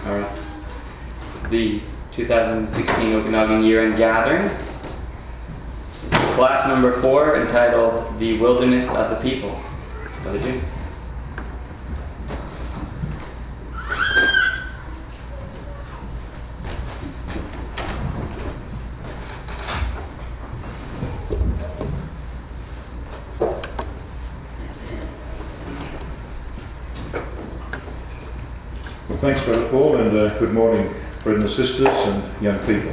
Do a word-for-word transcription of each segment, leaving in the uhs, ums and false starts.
uh, the two thousand sixteen Okanagan Year-End Gathering. Class number four, entitled The Wilderness of the People. Brother Jim. Thanks, Brother Paul, and uh, good morning, brothers and sisters and young people.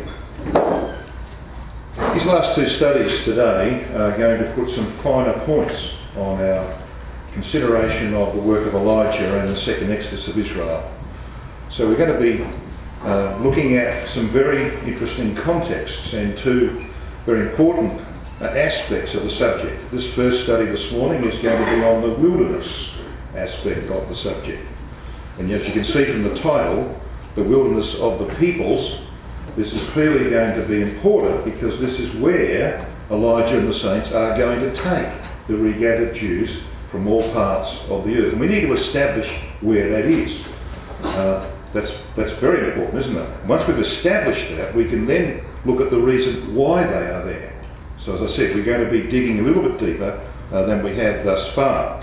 These last two studies today are going to put some finer points on our consideration of the work of Elijah and the second Exodus of Israel. So we're going to be uh, looking at some very interesting contexts and two very important uh, aspects of the subject. This first study this morning is going to be on the wilderness aspect of the subject. And as you can see from the title, The Wilderness of the Peoples, this is clearly going to be important because this is where Elijah and the saints are going to take the regathered Jews from all parts of the earth. And we need to establish where that is. Uh, that's, that's very important, isn't it? Once we've established that, we can then look at the reason why they are there. So as I said, we're going to be digging a little bit deeper uh, than we have thus far.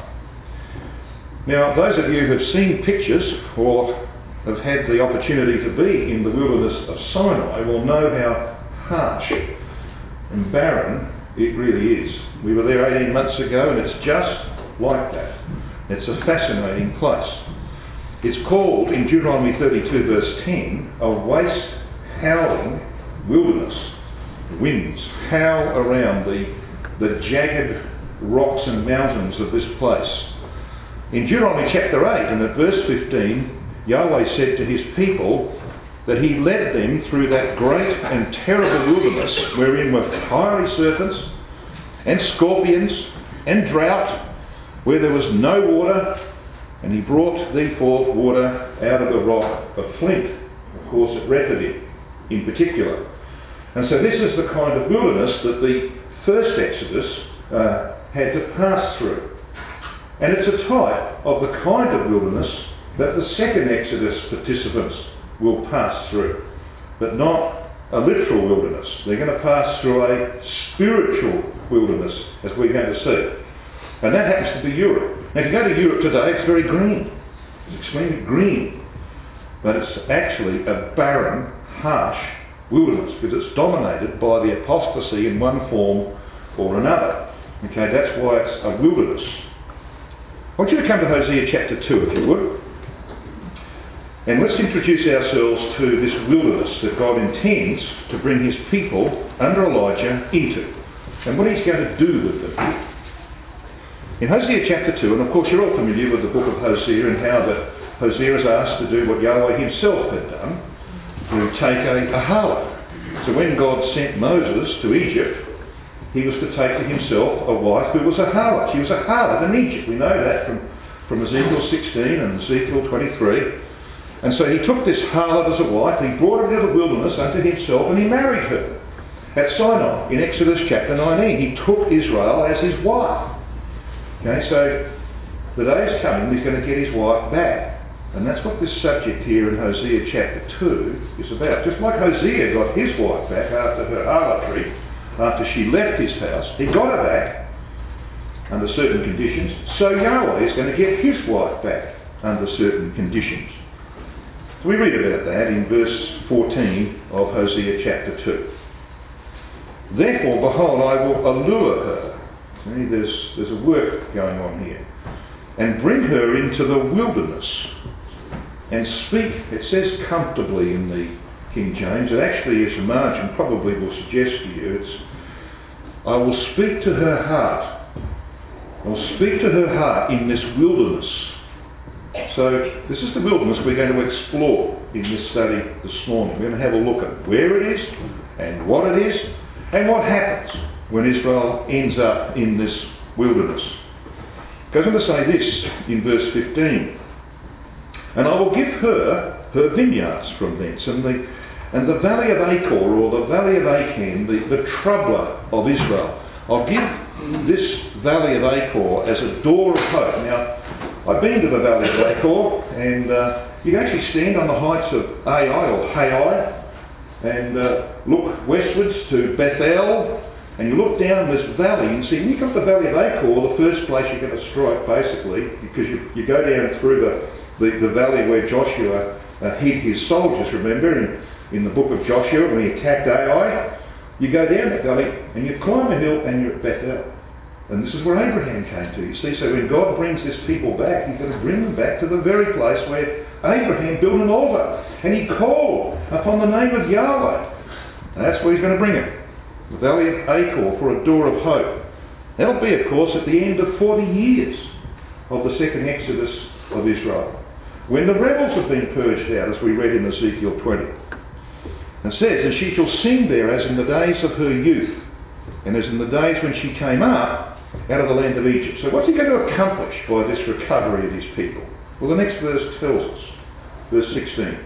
Now, those of you who have seen pictures or have had the opportunity to be in the wilderness of Sinai will know how harsh and barren it really is. We were there eighteen months ago and it's just like that. It's a fascinating place. It's called, in Deuteronomy thirty-two verse ten, a waste, howling wilderness. Winds howl around the, the jagged rocks and mountains of this place. In Deuteronomy chapter eight and at verse fifteen, Yahweh said to his people that he led them through that great and terrible wilderness wherein were fiery serpents and scorpions and drought, where there was no water, and he brought thee forth water out of the rock of flint, of course at Rephidim in particular. And so this is the kind of wilderness that the first Exodus uh, had to pass through. And it's a type of the kind of wilderness that the second Exodus participants will pass through, but not a literal wilderness. They're going to pass through a spiritual wilderness, as we're going to see. And that happens to be Europe. Now, if you go to Europe today, it's very green. It's extremely green. But it's actually a barren, harsh wilderness, because it's dominated by the apostasy in one form or another. Okay, that's why it's a wilderness. I want you to come to Hosea chapter two, if you would. And let's introduce ourselves to this wilderness that God intends to bring his people under Elijah into, and what he's going to do with them. In Hosea chapter two, and of course you're all familiar with the book of Hosea and how that Hosea is asked to do what Yahweh himself had done, to take a, a harlot. So when God sent Moses to Egypt, he was to take to himself a wife who was a harlot. She was a harlot in Egypt. We know that from, from Ezekiel sixteen and Ezekiel twenty-three. And so he took this harlot as a wife, he brought her into the wilderness unto himself, and he married her at Sinai in Exodus chapter nineteen. He took Israel as his wife. Okay, so the day is coming, he's going to get his wife back. And that's what this subject here in Hosea chapter two is about. Just like Hosea got his wife back after her harlotry, after she left his house, he got her back under certain conditions, so Yahweh is going to get his wife back under certain conditions. So we read about that in verse fourteen of Hosea chapter two. Therefore, behold, I will allure her. See, there's, there's a work going on here. And bring her into the wilderness and speak, it says comfortably in the King James. It actually, as a margin probably will suggest to you, it's, I will speak to her heart. I will speak to her heart in this wilderness. So this is the wilderness we're going to explore in this study this morning. We're going to have a look at where it is and what it is and what happens when Israel ends up in this wilderness. It goes on to say this in verse fifteen. And I will give her her vineyards from thence, and the and the valley of Achor, or the valley of Achan, the, the troubler of Israel. I'll give this valley of Achor as a door of hope. Now, I've been to the valley of Achor, and uh, You can actually stand on the heights of Ai or Hai and uh, look westwards to Bethel, and you look down this valley and see, when you come to the valley of Achor, the first place you're going to strike basically, because you, you go down through the, the, the valley where Joshua uh, hid his soldiers, remember, in, in the book of Joshua when he attacked Ai. You go down that valley and you climb a hill and you're at Bethel. And this is where Abraham came to. You see, so when God brings this people back, he's going to bring them back to the very place where Abraham built an altar. And he called upon the name of Yahweh. And that's where he's going to bring it. The valley of Achor for a door of hope. That'll be, of course, at the end of forty years of the second exodus of Israel, when the rebels have been purged out, as we read in Ezekiel twenty. And it says, and she shall sing there as in the days of her youth, and as in the days when she came up out of the land of Egypt. So what's he going to accomplish by this recovery of his people? Well, the next verse tells us, verse sixteen.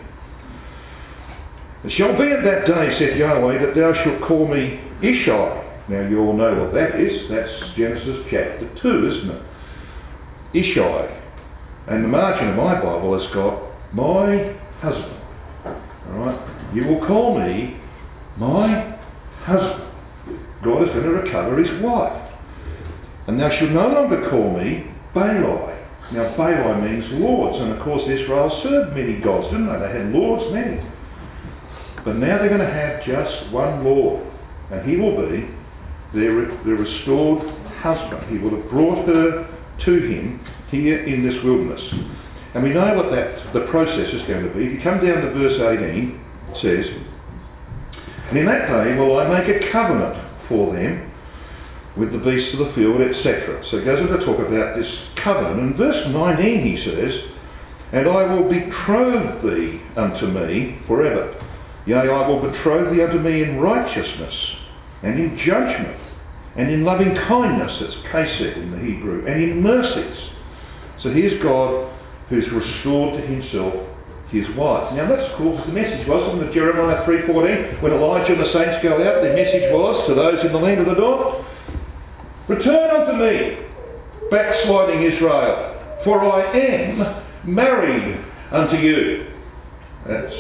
It shall be at that day, saith Yahweh, that thou shalt call me Ishai. Now you all know what that is. That's Genesis chapter two, isn't it? Ishai. And the margin of my Bible has got my husband. Alright? You will call me my husband. God is going to recover his wife. And thou shalt no longer call me Baali. Now Baali means lords, and of course Israel served many gods, didn't they? They had lords many. But now they're going to have just one Lord, and he will be their, their restored husband. He will have brought her to him here in this wilderness. And we know what that the process is going to be. If you come down to verse eighteen, it says, and in that day will I make a covenant for them with the beasts of the field, et cetera. So it goes on to talk about this covenant. And verse nineteen he says, and I will betroth thee unto me forever. Yea, I will betroth thee unto me in righteousness, and in judgment, and in loving kindness, that's chesed in the Hebrew, and in mercies. So here's God who's restored to himself his wife. Now that's of course the message was in the Jeremiah three fourteen, when Elijah and the saints go out, their message was to those in the land of the north, return unto me, backsliding Israel, for I am married unto you. That's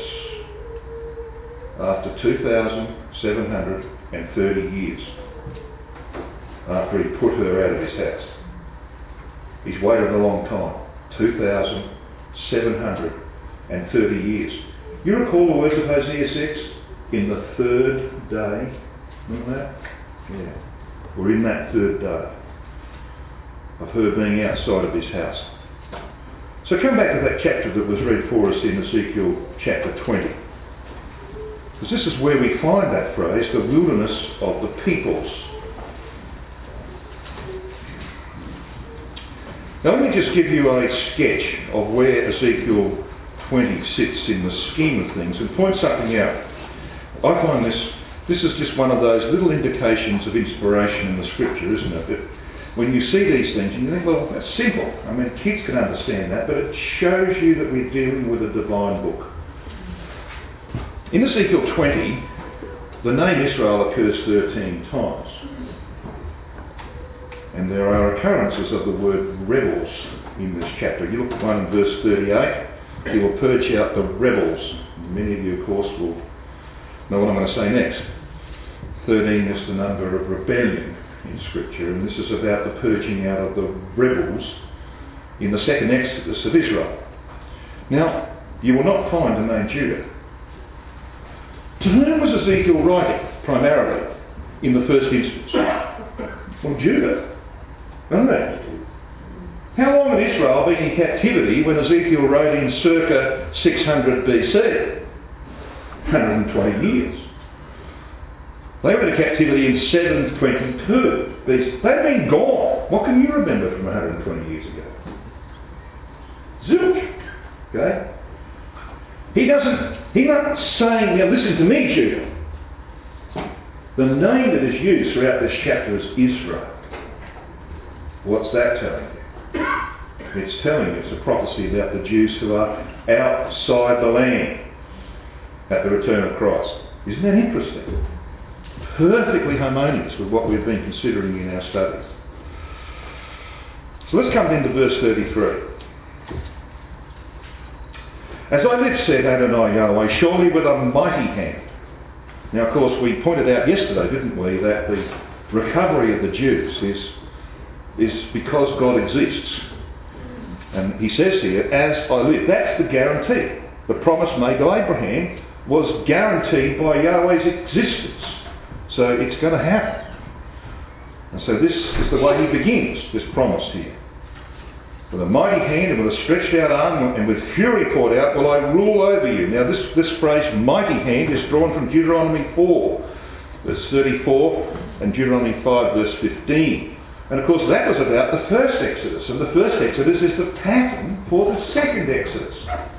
after two thousand seven hundred thirty years after he put her out of his house. He's waited a long time, two thousand seven hundred thirty years. You recall the words of Hosea six? In the third day. Remember that? Yeah. We're in that third day of her being outside of his house. So come back to that chapter that was read for us in Ezekiel chapter twenty. Because this is where we find that phrase, the wilderness of the peoples. Now let me just give you a sketch of where Ezekiel twenty sits in the scheme of things and point something out. I find this, this is just one of those little indications of inspiration in the scripture, isn't it? That when you see these things and you think, well, that's simple. I mean, kids can understand that, but it shows you that we're dealing with a divine book. In Ezekiel twenty, the name Israel occurs thirteen times. And there are occurrences of the word rebels in this chapter. You look at one in verse thirty-eight, he will purge out the rebels. Many of you, of course, will know what I'm going to say next. thirteen is the number of rebellion in Scripture, and this is about the purging out of the rebels in the second exodus of Israel. Now, you will not find the name Judah. To whom was Ezekiel writing, primarily, in the first instance? From Judah. Wasn't it? How long had Israel been in captivity when Ezekiel wrote in circa six hundred B C? one hundred twenty years. They were in captivity in seven twenty-two B C. They've been gone. What can you remember from one hundred twenty years ago? Zilch. Okay? He doesn't, he's not saying, now listen to me, Judah. The name that is used throughout this chapter is Israel. What's that telling you? It's telling you it's a prophecy about the Jews who are outside the land at the return of Christ. Isn't that interesting? Perfectly harmonious with what we've been considering in our studies. So let's come into verse thirty-three. As I live, said Adonai Yahweh, surely with a mighty hand. Now, of course, we pointed out yesterday, didn't we, that the recovery of the Jews is, is because God exists. And he says here, as I live. That's the guarantee. The promise made to Abraham was guaranteed by Yahweh's existence. So it's going to happen. And so this is the way he begins, this promise here. With a mighty hand and with a stretched out arm and with fury poured out will I rule over you. Now this, this phrase, mighty hand, is drawn from Deuteronomy four, verse thirty-four, and Deuteronomy five, verse fifteen. And of course that was about the first Exodus. And the first Exodus is the pattern for the second Exodus.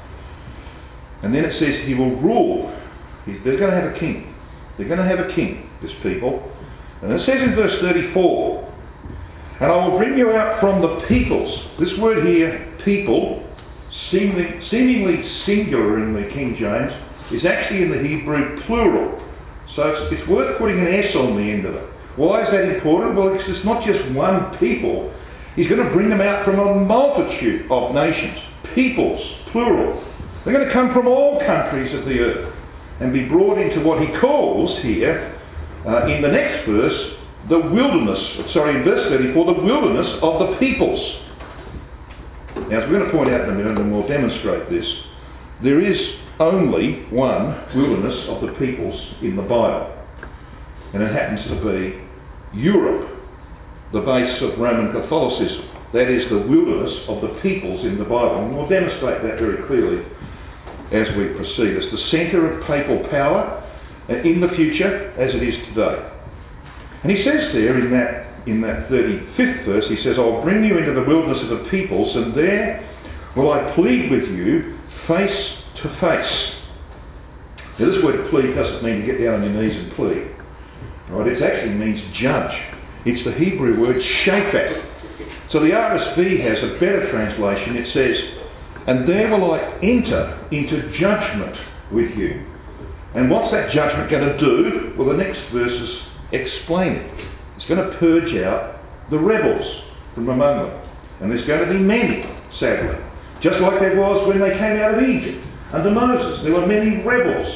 And then it says he will rule. He's, they're going to have a king. They're going to have a king, this people. And it says in verse thirty-four, and I will bring you out from the peoples. This word here, people, seemingly, seemingly singular in the King James, is actually in the Hebrew plural. So it's, it's worth putting an S on the end of it. Why is that important? Well, it's, it's not just one people. He's going to bring them out from a multitude of nations. Peoples, plural. They're going to come from all countries of the earth and be brought into what he calls here, uh, in the next verse, the wilderness, sorry, in verse thirty-four, the wilderness of the peoples. Now, as we're going to point out in a minute, and we'll demonstrate this, there is only one wilderness of the peoples in the Bible. And it happens to be Europe, the base of Roman Catholicism. That is the wilderness of the peoples in the Bible. And we'll demonstrate that very clearly as we proceed. It's the centre of papal power in the future as it is today. And he says there in that, in that thirty-fifth verse, he says, I'll bring you into the wilderness of the peoples, and there will I plead with you face to face. Now this word plead doesn't mean to get down on your knees and plead. Right? It actually means judge. It's the Hebrew word shaphat. So the R S V has a better translation. It says, and there will I enter into judgment with you. And what's that judgment going to do? Well, the next verses explain it. It's going to purge out the rebels from among them. And there's going to be many, sadly. Just like there was when they came out of Egypt under Moses. There were many rebels.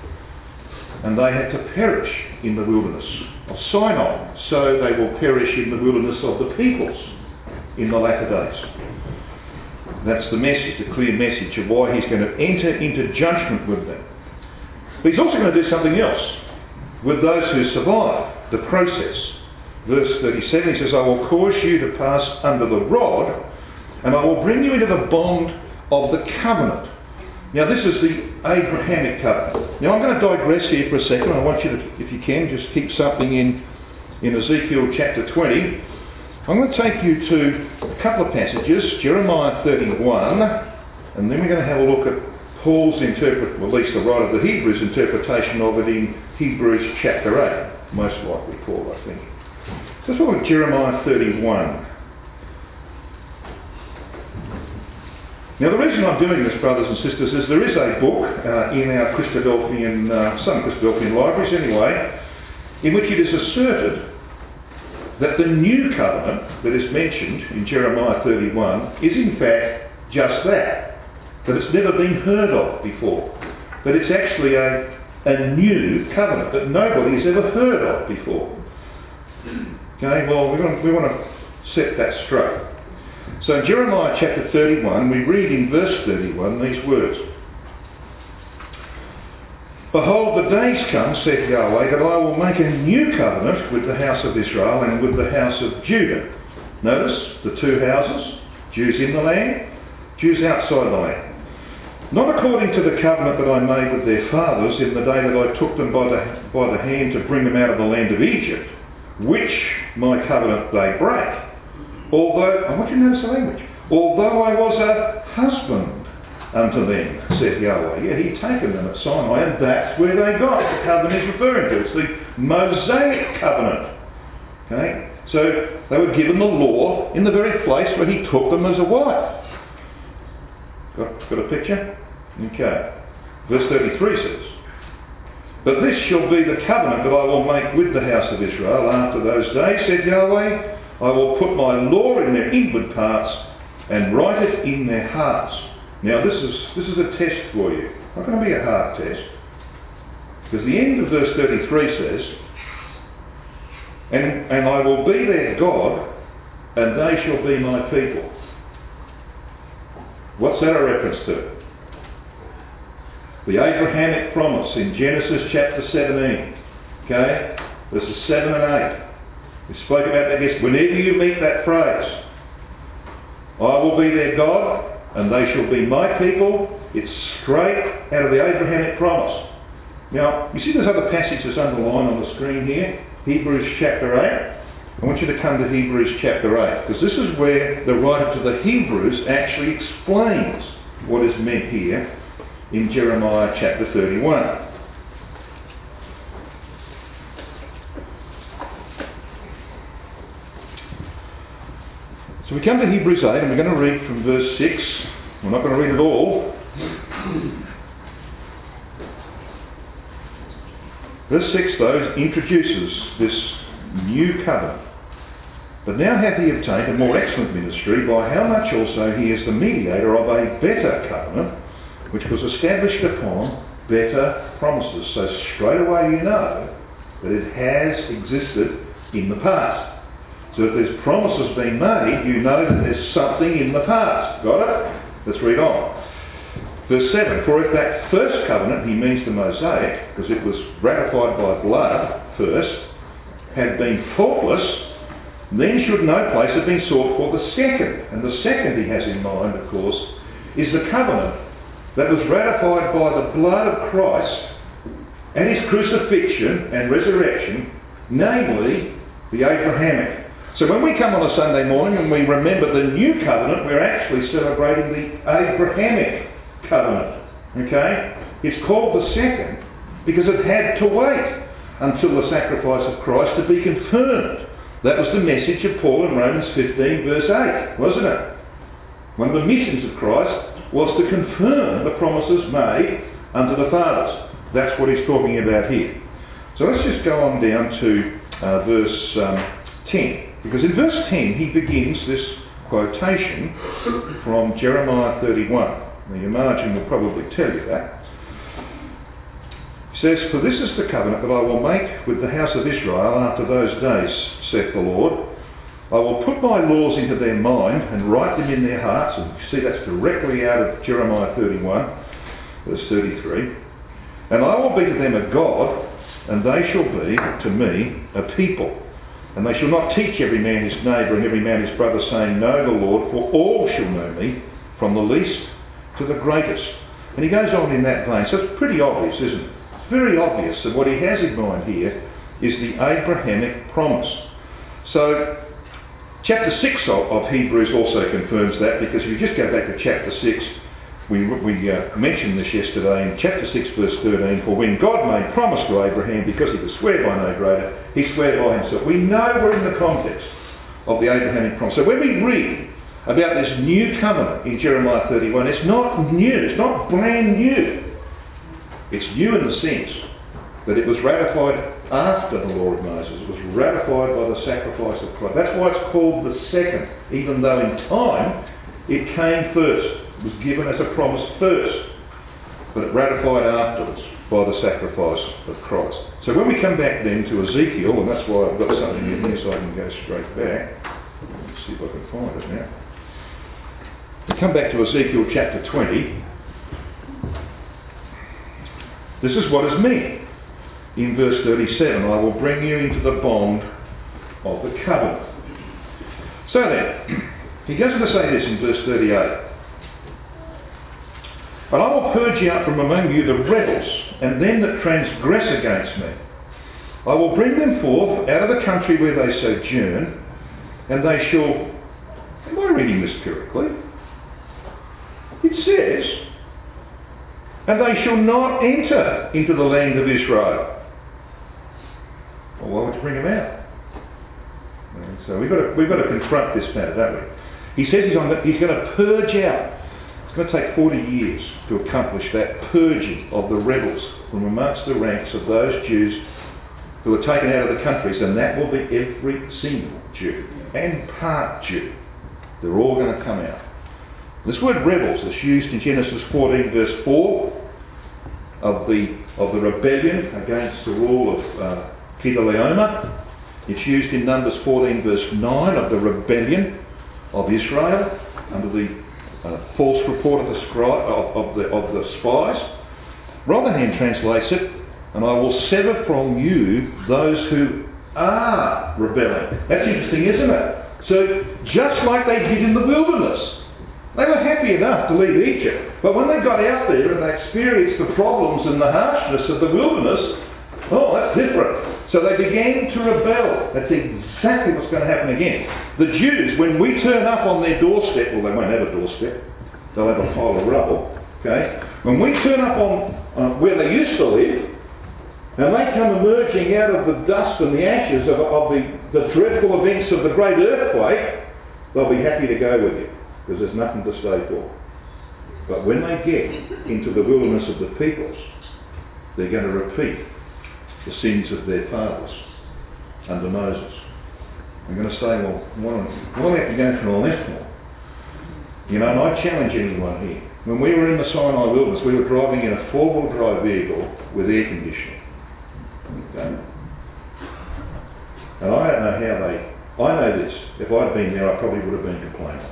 And they had to perish in the wilderness of Sinai. So they will perish in the wilderness of the peoples in the latter days. That's the message, the clear message of why he's going to enter into judgment with them. But he's also going to do something else with those who survive the process. Verse thirty-seven, he says, I will cause you to pass under the rod, and I will bring you into the bond of the covenant. Now this is the Abrahamic covenant. Now I'm going to digress here for a second. I want you to, if you can, just keep something in, in Ezekiel chapter twenty. I'm going to take you to a couple of passages, Jeremiah thirty-one, and then we're going to have a look at Paul's interpret, well, at least the writer of the Hebrews interpretation of it in Hebrews chapter eight, most likely Paul, I think. So let's look at Jeremiah thirty-one. Now the reason I'm doing this, brothers and sisters, is there is a book uh, in our Christadelphian, uh, some Christadelphian libraries anyway, in which it is asserted that the new covenant that is mentioned in Jeremiah thirty-one is in fact just that. That it's never been heard of before. That it's actually a, a new covenant that nobody has ever heard of before. Okay, well, we want, we want to set that straight. So in Jeremiah chapter thirty-one, we read in verse thirty-one these words. Behold, the days come, saith Yahweh, that I will make a new covenant with the house of Israel and with the house of Judah. Notice the two houses, Jews in the land, Jews outside the land. Not according to the covenant that I made with their fathers in the day that I took them by the, by the hand to bring them out of the land of Egypt, which my covenant they break. Although, I want you to notice the language, although I was a husband unto them, saith Yahweh. Yeah, he'd taken them at Sinai, and that's where they got the covenant is referring to. It's the Mosaic covenant. Okay? So they were given the law in the very place where he took them as a wife. Got, got a picture? Okay. Verse thirty-three says, but this shall be the covenant that I will make with the house of Israel after those days, said Yahweh. I will put my law in their inward parts and write it in their hearts. Now this is, this is a test for you. Not going to be a hard test. Because the end of verse thirty-three says, and, and I will be their God, and they shall be my people. What's that a reference to? The Abrahamic promise in Genesis chapter seventeen. Okay? Verses seven and eight. We spoke about that yesterday. Whenever you meet that phrase, I will be their God and they shall be my people, it's straight out of the Abrahamic promise. Now, you see there's other passages underlined on the screen here. Hebrews chapter eight. I want you to come to Hebrews chapter eight, because this is where the writer to the Hebrews actually explains what is meant here in Jeremiah chapter thirty-one. So we come to Hebrews eight and we're going to read from verse six. We're not going to read it all. Verse six, though, introduces this new covenant. But now hath he obtained a more excellent ministry, by how much also he is the mediator of a better covenant, which was established upon better promises. So straight away you know that it has existed in the past. So if there's promises being made, you know that there's something in the past. Got it? Let's read on. Verse seven, for if that first covenant, he means the Mosaic, because it was ratified by blood first, had been faultless, then should no place have been sought for the second. And the second he has in mind, of course, is the covenant that was ratified by the blood of Christ at his crucifixion and resurrection, namely the Abrahamic. So when we come on a Sunday morning and we remember the new covenant, we're actually celebrating the Abrahamic covenant. Okay? It's called the second because it had to wait until the sacrifice of Christ to be confirmed. That was the message of Paul in Romans fifteen verse eight, wasn't it? One of the missions of Christ was to confirm the promises made unto the fathers. That's what he's talking about here. So let's just go on down to uh, verse um, ten. Because in verse ten he begins this quotation from Jeremiah thirty-one. Now your margin will probably tell you that. He says, for this is the covenant that I will make with the house of Israel after those days, saith the Lord. I will put my laws into their mind and write them in their hearts. And you see that's directly out of Jeremiah thirty-one, verse thirty-three. And I will be to them a God, and they shall be to me a people. And they shall not teach every man his neighbour and every man his brother, saying, know the Lord, for all shall know me, from the least to the greatest. And he goes on in that vein. So it's pretty obvious, isn't it? It's very obvious that what he has in mind here is the Abrahamic promise. So chapter six of, of Hebrews also confirms that, because if you just go back to chapter six, we, we uh, mentioned this yesterday in chapter six verse thirteen, for when God made promise to Abraham, because he could swear by no greater, he swore by himself. We know we're in the context of the Abrahamic promise. So when we read about this new covenant in Jeremiah thirty-one, it's not new, it's not brand new. It's new in the sense that it was ratified after the law of Moses. It was ratified by the sacrifice of Christ. That's why it's called the second, even though in time it came first. It was given as a promise first, but it ratified afterwards by the sacrifice of Christ. So when we come back then to Ezekiel, and that's why I've got something in here so I can go straight back. Let's see if I can find it now. We come back to Ezekiel chapter twenty. This is what is meant in verse thirty-seven. I will bring you into the bond of the covenant. So then, he goes on to say this in verse thirty-eight. But I will purge out from among you the rebels, and them that transgress against me. I will bring them forth out of the country where they sojourn, and they shall... Am I reading this correctly? It says, and they shall not enter into the land of Israel. Well, why would you bring them out? And so we've got to, we've got to confront this matter, don't we? He says he's, on the, he's going to purge out. It's going to take forty years to accomplish that purging of the rebels from amongst the ranks of those Jews who are taken out of the countries, and that will be every single Jew and part Jew. They're all going to come out. This word rebels is used in Genesis fourteen verse four of the, of the rebellion against the rule of uh, Kedorlaomer. It's used in Numbers fourteen verse nine of the rebellion of Israel under the uh, false report of the, scri- of, of, the, of the spies. Rotherham translates it, and I will sever from you those who are rebelling. That's interesting, isn't it? So, just like they did in the wilderness, they were happy enough to leave Egypt, but when they got out there and they experienced the problems and the harshness of the wilderness, oh, that's different. So they began to rebel. That's exactly what's going to happen again. The Jews, when we turn up on their doorstep, well, they won't have a doorstep, they'll have a pile of rubble, okay? When we turn up on uh, where they used to live, and they come emerging out of the dust and the ashes of, of the, the dreadful events of the great earthquake, they'll be happy to go with you, because there's nothing to stay for. But when they get into the wilderness of the peoples, they're going to repeat the sins of their fathers under Moses. I'm going to say, well, why do we have to go through all this for? You know, and I challenge anyone here. When we were in the Sinai wilderness, we were driving in a four-wheel drive vehicle with air conditioning. Okay. And I don't know how they... I know this. If I'd been there, I probably would have been complaining.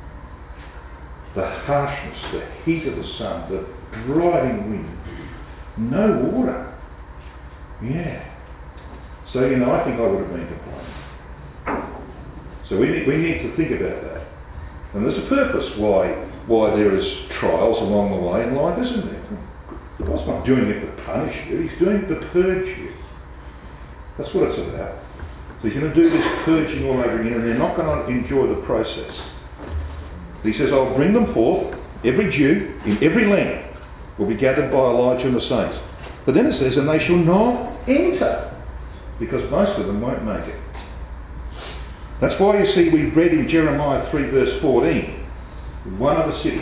The harshness, the heat of the sun, the driving wind, no water. Yeah. So, you know, I think I would have been complaining. So we need, we need to think about that. And there's a purpose why why there is trials along the way in life, isn't there? God's not doing it to punish you, He's doing it to purge you. That's what it's about. So He's going to do this purging all over again, and they're not going to enjoy the process. He says, I'll bring them forth, every Jew in every land will be gathered by Elijah and the saints. But then it says, and they shall not enter, because most of them won't make it. That's why you see we read in Jeremiah three verse fourteen, one of the city,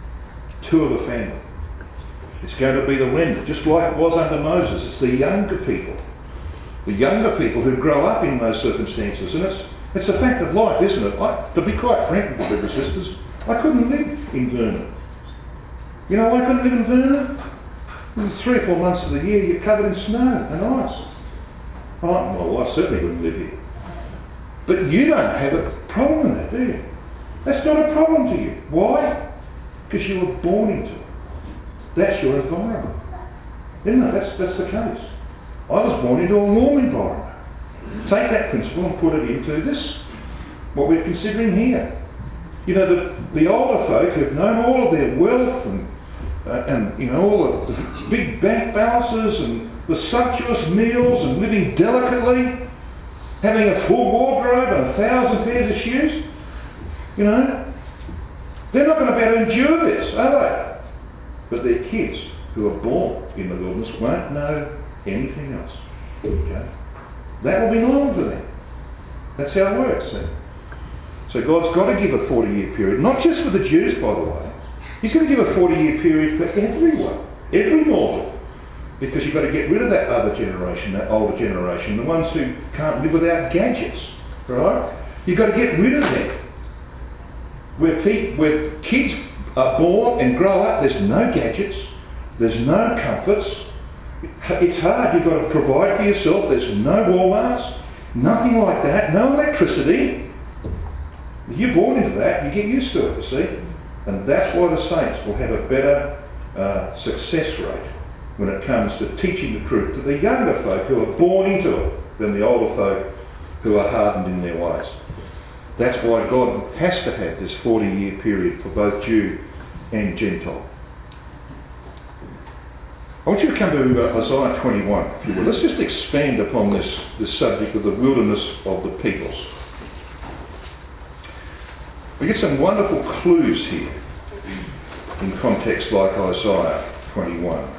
two of the family. It's going to be the remnant, just like it was under Moses. It's the younger people. The younger people who grow up in those circumstances. And it's, it's a fact of life, isn't it? I, to be quite frank with you, brothers and sisters, I couldn't live in Vernon. You know why I couldn't live in Vernon? Three or four months of the year you're covered in snow and ice. Oh, well, I certainly wouldn't live here. But you don't have a problem with that, do you? That's not a problem to you. Why? Because you were born into it. That's your environment. Isn't it? That's, that's the case. I was born into a warm environment. Take that principle and put it into this, what we're considering here. You know, the, the older folk who've known all of their wealth and, uh, and you know, all the, the big bank balances and the sumptuous meals and living delicately, having a full wardrobe and a thousand pairs of shoes, you know, they're not going to be able to endure this, are they? But their kids who are born in the wilderness won't know anything else. Okay? That will be normal for them. That's how it works. See? So God's got to give a forty-year period, not just for the Jews, by the way. He's going to give a forty-year period for everyone, every mortal. Because you've got to get rid of that other generation, that older generation, the ones who can't live without gadgets, right? You've got to get rid of them. Where, pe- where kids are born and grow up, there's no gadgets, there's no comforts. It's hard, you've got to provide for yourself, there's no Walmarts, nothing like that, no electricity. If you're born into that, you get used to it, you see. And that's why the saints will have a better uh, success rate when it comes to teaching the truth to the younger folk who are born into it than the older folk who are hardened in their ways. That's why God has to have this forty-year period for both Jew and Gentile. I want you to come to uh, Isaiah twenty-one, if you will. Let's just expand upon this, this subject of the wilderness of the peoples. We get some wonderful clues here in context like Isaiah twenty-one.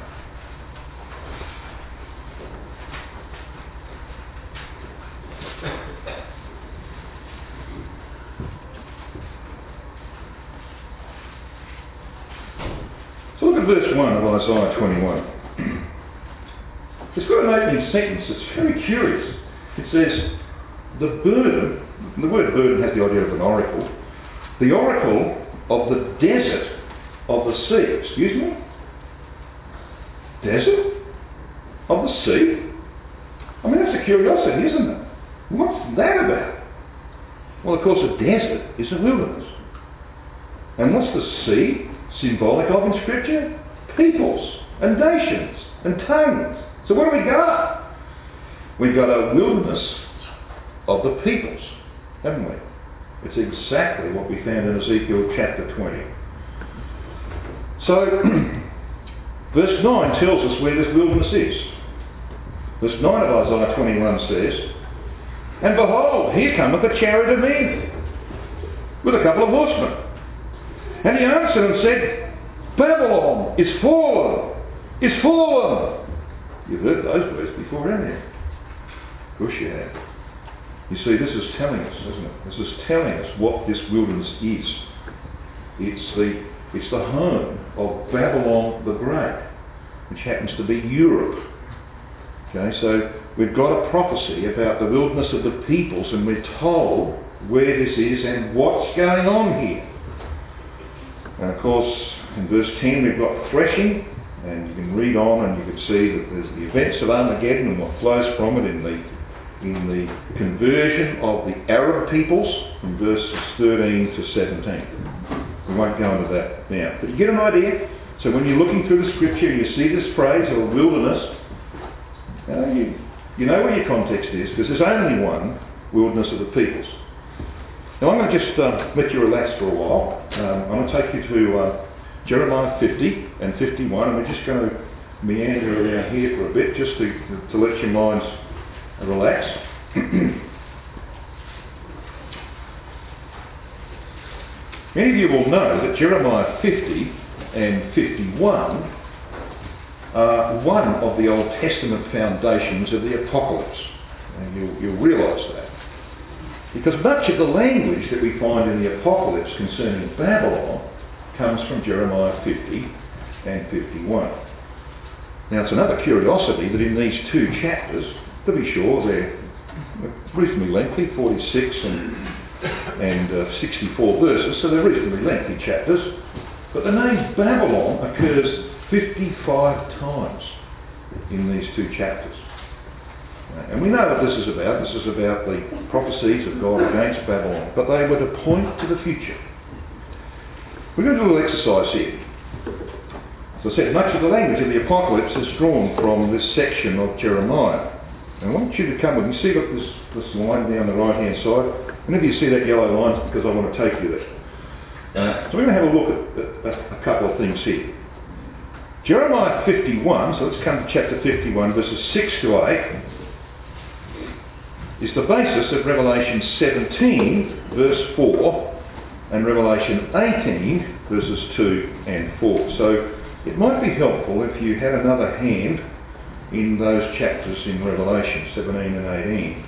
So look at verse one of Isaiah twenty-one. It's got an opening sentence. It's very curious. It says, the burden, the word burden has the idea of an oracle. The oracle of the desert of the sea. Excuse me? Desert of the sea? I mean, that's a curiosity, isn't it? What's that about? Well, of course, a desert is a wilderness. And what's the sea symbolic of in Scripture? Peoples and nations and tongues. So what do we got? We've got a wilderness of the peoples, haven't we? It's exactly what we found in Ezekiel chapter twenty. So, verse nine tells us where this wilderness is. Verse nine of Isaiah twenty-one says, "And behold, here cometh a chariot of men, with a couple of horsemen. And he answered and said, Babylon is fallen, is fallen." You've heard those words before, haven't you? Of course you have. You see, this is telling us, isn't it? This is telling us what this wilderness is. It's the, it's the home of Babylon the Great, which happens to be Europe. Okay, so we've got a prophecy about the wilderness of the peoples, and we're told where this is and what's going on here. And of course, in verse ten we've got threshing, and you can read on and you can see that there's the events of Armageddon and what flows from it in the in the conversion of the Arab peoples from verses thirteen to seventeen. We won't go into that now. But you get an idea? So when you're looking through the Scripture, you see this phrase of a wilderness, you know, you, you know where your context is, because there's only one wilderness of the peoples. Now I'm going to just uh, let you relax for a while. Um, I'm going to take you to uh, Jeremiah fifty and fifty-one, and we're just going to meander around here for a bit, just to, to let your minds relax. Many of you will know that Jeremiah fifty and fifty-one are one of the Old Testament foundations of the Apocalypse. And you'll, you'll realise that. Because much of the language that we find in the Apocalypse concerning Babylon comes from Jeremiah fifty and fifty-one. Now it's another curiosity that in these two chapters, to be sure, they're reasonably lengthy, forty-six and, and uh, sixty-four verses, so they're reasonably lengthy chapters, but the name Babylon occurs fifty-five times in these two chapters. And we know what this is about. This is about the prophecies of God against Babylon, but they were to point to the future. We're going to do a little exercise here. As I said, much of the language of the Apocalypse is drawn from this section of Jeremiah. And I want you to come with me. See look, this, this line down the right-hand side. Whenever you see that yellow line, it's because I want to take you there. Uh, so we're going to have a look at, at, at a couple of things here. Jeremiah fifty-one, so let's come to chapter fifty-one, verses six to eight, is the basis of Revelation seventeen, verse four, and Revelation eighteen, verses two and four. So it might be helpful if you had another hand in those chapters in Revelation seventeen and eighteen.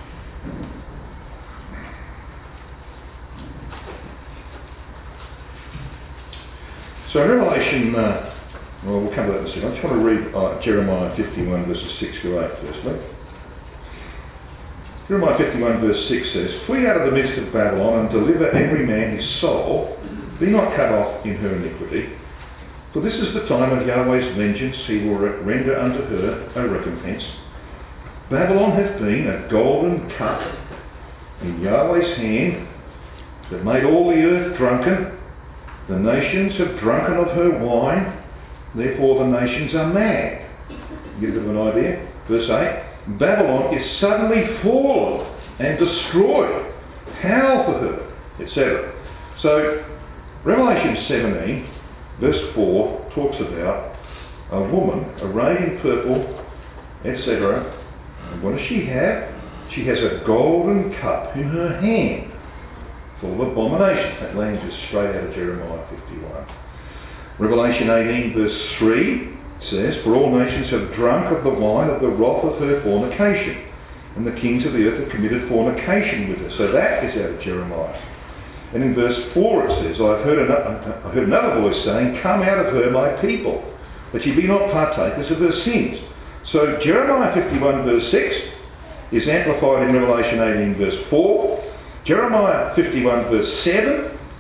So in Revelation, uh, well, we'll come to that in a second. I just want to read uh, Jeremiah fifty-one, verses six to eight, firstly. Jeremiah fifty-one verse six says, "Flee out of the midst of Babylon and deliver every man his soul. Be not cut off in her iniquity. For this is the time of Yahweh's vengeance. He will render unto her a recompense. Babylon hath been a golden cup in Yahweh's hand that made all the earth drunken. The nations have drunken of her wine. Therefore the nations are mad." You get a bit of an idea? Verse eight. "Babylon is suddenly fallen and destroyed. Howl for her," et cetera. So, Revelation seventeen, verse four, talks about a woman arrayed in purple, et cetera. And what does she have? She has a golden cup in her hand, full of abominations. That language is straight out of Jeremiah fifty-one. Revelation eighteen, verse three, says, "For all nations have drunk of the wine of the wrath of her fornication, and the kings of the earth have committed fornication with her." So that is out of Jeremiah. And in verse four it says, "I have heard another, I heard another voice saying, Come out of her, my people, that ye be not partakers of her sins." So Jeremiah fifty-one verse six is amplified in Revelation eighteen verse four. Jeremiah fifty-one verse seven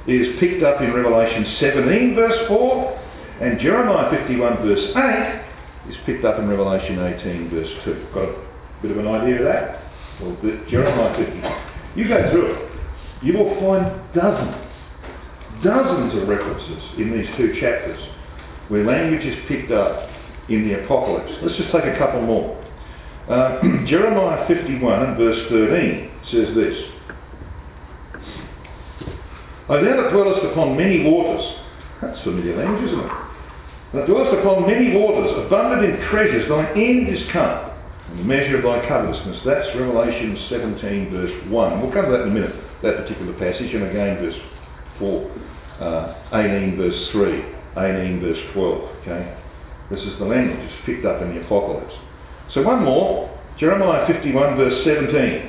is picked up in Revelation seventeen verse four, and Jeremiah fifty-one verse eight is picked up in Revelation eighteen verse two. Got a bit of an idea of that? Well, Jeremiah fifty. You go through it, you will find dozens, dozens of references in these two chapters where language is picked up in the Apocalypse. Let's just take a couple more. Uh, Jeremiah fifty-one and verse thirteen says this. O thou that dwellest upon many waters, that's familiar language, isn't it? That dwellest upon many waters, abundant in treasures, thine end is come, and the measure of thy covetousness. That's Revelation seventeen verse one. We'll come to that in a minute, that particular passage, and again verse four, uh, eighteen verse three, eighteen verse twelve, okay? This is the language that's picked up in the Apocalypse. So one more, Jeremiah fifty-one verse seventeen.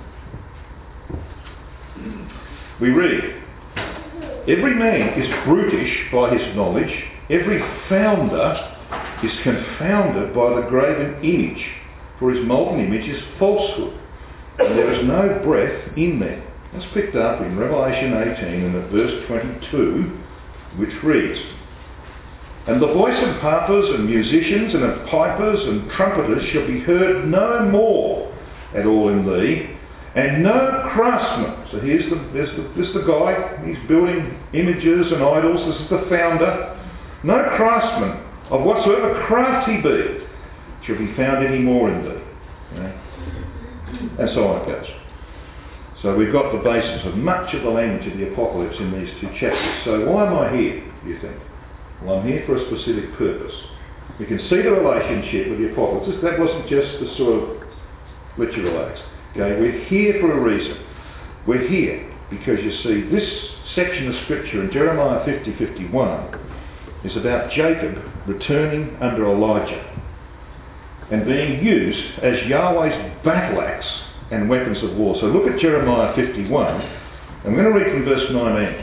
We read, every man is brutish by his knowledge, every founder is confounded by the graven image, for his molten image is falsehood, and there is no breath in them. That's picked up in Revelation eighteen and at verse twenty-two, which reads, and the voice of harpers and musicians and of pipers and trumpeters shall be heard no more at all in thee, and no craftsman. So here's the, there's the, this the guy, he's building images and idols, this is the founder. No craftsman of whatsoever craft he be shall be found any more in thee. Okay? And so on it goes. So we've got the basis of much of the language of the Apocalypse in these two chapters. So why am I here, do you think? Well, I'm here for a specific purpose. We can see the relationship with the Apocalypse. That wasn't just to sort of let you relax. Okay, we're here for a reason. We're here because you see this section of scripture in Jeremiah fifty fifty-one is about Jacob returning under Elijah and being used as Yahweh's battle axe and weapons of war. So look at Jeremiah fifty-one. I'm going to read from verse nineteen.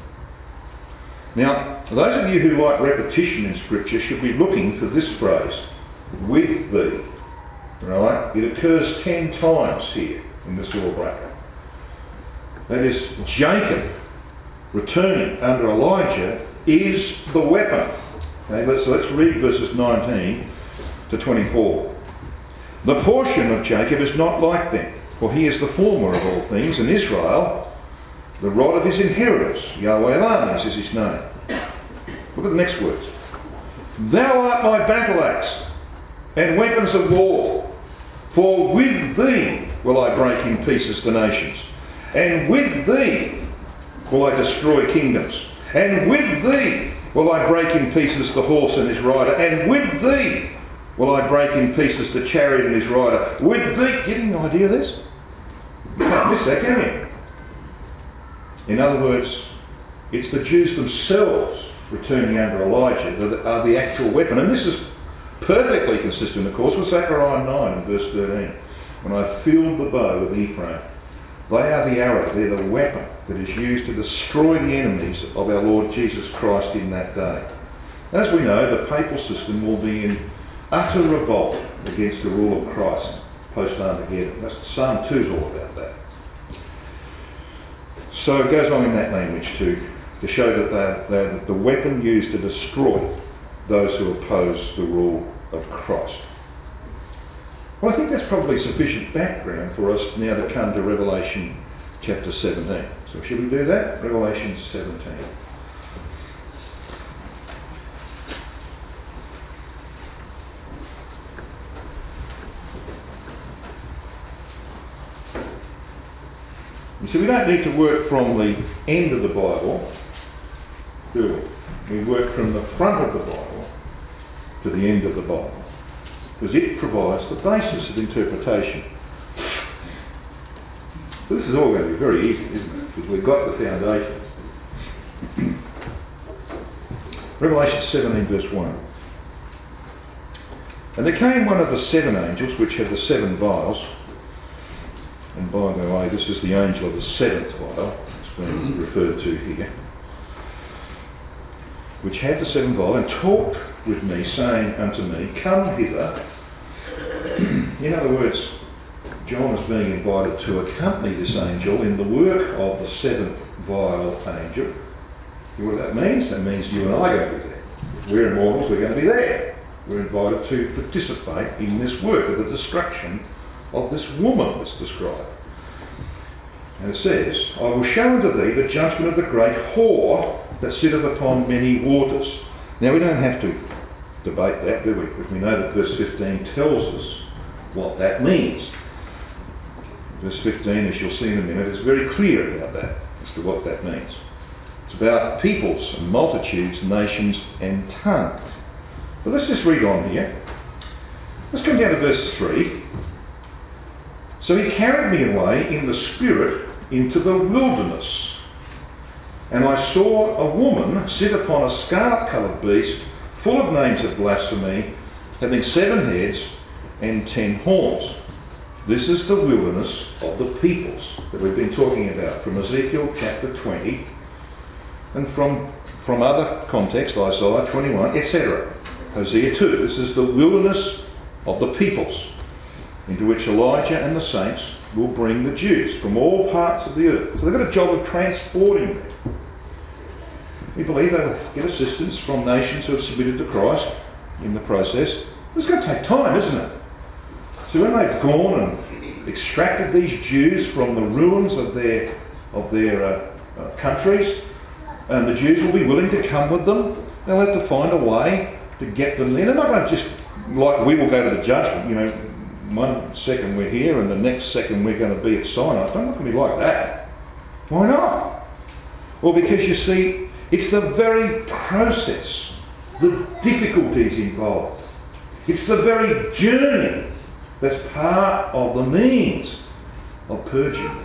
Now, those of you who like repetition in scripture should be looking for this phrase, with thee. Right? It occurs ten times here in this little bracket. That is, Jacob returning under Elijah is the weapon. Okay, let's, so let's read verses nineteen to twenty-four. The portion of Jacob is not like them, for he is the former of all things, and Israel, the rod of his inheritance. Yahweh of armies is his name. Look at the next words. Thou art my battle axe and weapons of war, for with thee will I break in pieces the nations, and with thee will I destroy kingdoms, and with thee will I break in pieces the horse and his rider, and with thee will I break in pieces the chariot and his rider. With thee, getting an idea of this? You can't miss that, can you? In other words, it's the Jews themselves returning under Elijah that are the actual weapon. And this is perfectly consistent, of course, with Zechariah nine and verse thirteen. When I filled the bow of Ephraim, they are the arrow, they're the weapon that is used to destroy the enemies of our Lord Jesus Christ in that day. As we know, the papal system will be in utter revolt against the rule of Christ post-Armageddon. That's Psalm two is all about that. So it goes on in that language too, to show that they're, they're the weapon used to destroy those who oppose the rule of Christ. Well, I think that's probably sufficient background for us now to come to Revelation chapter seventeen. So should we do that? Revelation seventeen. You see, we don't need to work from the end of the Bible, do we? We work from the front of the Bible to the end of the Bible, because it provides the basis of interpretation. This is all going to be very easy, isn't it? Because we've got the foundation. Revelation seventeen verse one. And there came one of the seven angels which had the seven vials. And by the way, this is the angel of the seventh vial, it's being referred to here, which had the seven vials, and talked with me, saying unto me, Come hither. In other words, John is being invited to accompany this angel in the work of the seventh vile angel. You know what that means? That means you and I are going to be there. If we're immortals, we're going to be there. We're invited to participate in this work of the destruction of this woman that's described. And it says, I will show unto thee the judgment of the great whore that sitteth upon many waters. Now we don't have to debate that, do we? Because we know that verse fifteen tells us what that means. Verse fifteen, as you'll see in a minute, is very clear about that, as to what that means. It's about peoples and multitudes, nations and tongues. But let's just read on here. Let's come down to verse three. So he carried me away in the spirit into the wilderness, and I saw a woman sit upon a scarlet-coloured beast, full of names of blasphemy, having seven heads and ten horns. This is the wilderness of the peoples that we've been talking about from Ezekiel chapter twenty, and from, from other contexts, Isaiah twenty-one, et cetera. Hosea two. This is the wilderness of the peoples, into which Elijah and the saints will bring the Jews from all parts of the earth. So they've got a job of transporting them. We believe they will get assistance from nations who have submitted to Christ in the process. It's going to take time, isn't it? So when they've gone and extracted these Jews from the ruins of their of their uh, uh, countries, and the Jews will be willing to come with them, they'll have to find a way to get them there. They're not going to just, like we will go to the judgment, you know, one second we're here and the next second we're going to be at Sinai. It's not going to be like that. Why not? Well, because you see, it's the very process, the difficulties involved. It's the very journey that's part of the means of purging.